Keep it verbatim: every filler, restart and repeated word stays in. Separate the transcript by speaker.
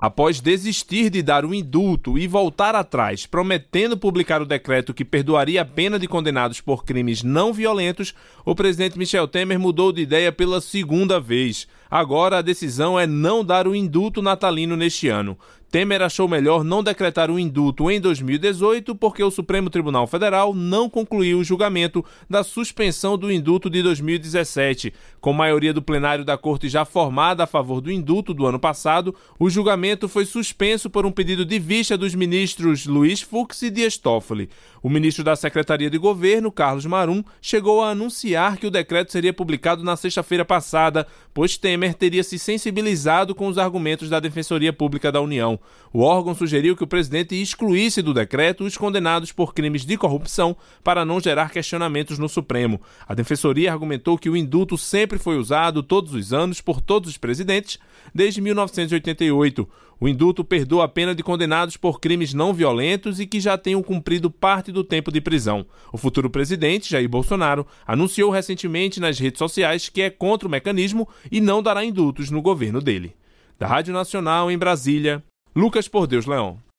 Speaker 1: Após desistir de dar o indulto e voltar atrás, prometendo publicar o decreto que perdoaria a pena de condenados por crimes não violentos, o presidente Michel Temer mudou de ideia pela segunda vez. Agora a decisão é não dar o indulto natalino neste ano. Temer achou melhor não decretar o indulto em dois mil e dezoito porque o Supremo Tribunal Federal não concluiu o julgamento da suspensão do indulto de dois mil e dezessete. Com maioria do plenário da Corte já formada a favor do indulto do ano passado, o julgamento foi suspenso por um pedido de vista dos ministros Luiz Fux e Dias Toffoli. O ministro da Secretaria de Governo, Carlos Marum, chegou a anunciar que o decreto seria publicado na sexta-feira passada, pois Temer teria se sensibilizado com os argumentos da Defensoria Pública da União. O órgão sugeriu que o presidente excluísse do decreto os condenados por crimes de corrupção para não gerar questionamentos no Supremo. A Defensoria argumentou que o indulto sempre foi usado todos os anos por todos os presidentes desde mil novecentos e oitenta e oito. O indulto perdoa a pena de condenados por crimes não violentos e que já tenham cumprido parte do tempo de prisão. O futuro presidente, Jair Bolsonaro, anunciou recentemente nas redes sociais que é contra o mecanismo e não dará indultos no governo dele. Da Rádio Nacional, em Brasília, Lucas Por Deus Leão.